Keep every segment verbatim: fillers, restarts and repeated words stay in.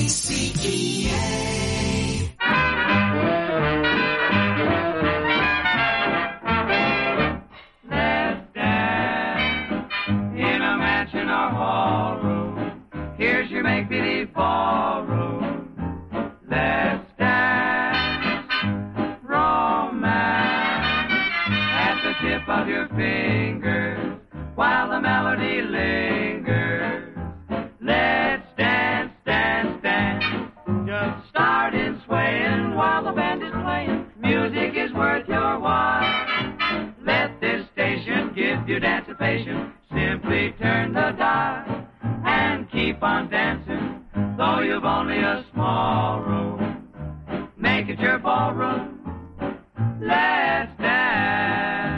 K C E A. Let's dance in a mansion or hallroom. Here's your make-believe ballroom. Let's dance romance at the tip of your fingers while the melody lingers. Let's dance, dance, dance. Just start in swaying while the band is playing. Music is worth your while. Let this station give you dancipation. Simply turn the dial and keep on dancing, though you've only a small room. Make it your ballroom. Let's dance.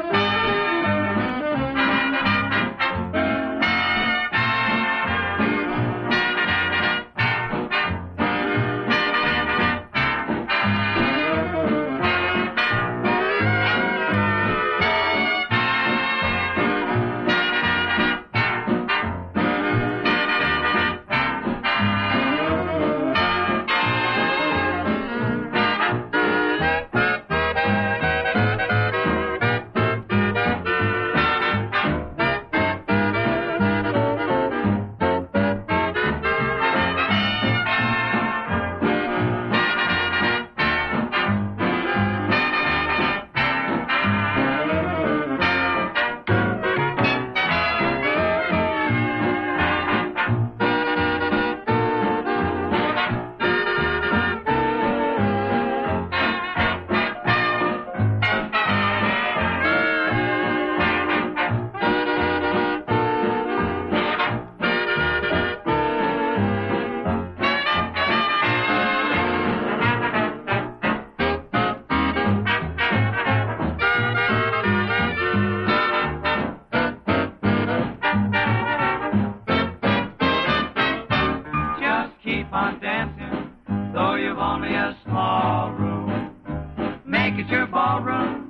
Keep on dancing, though you've only a small room. Make it your ballroom.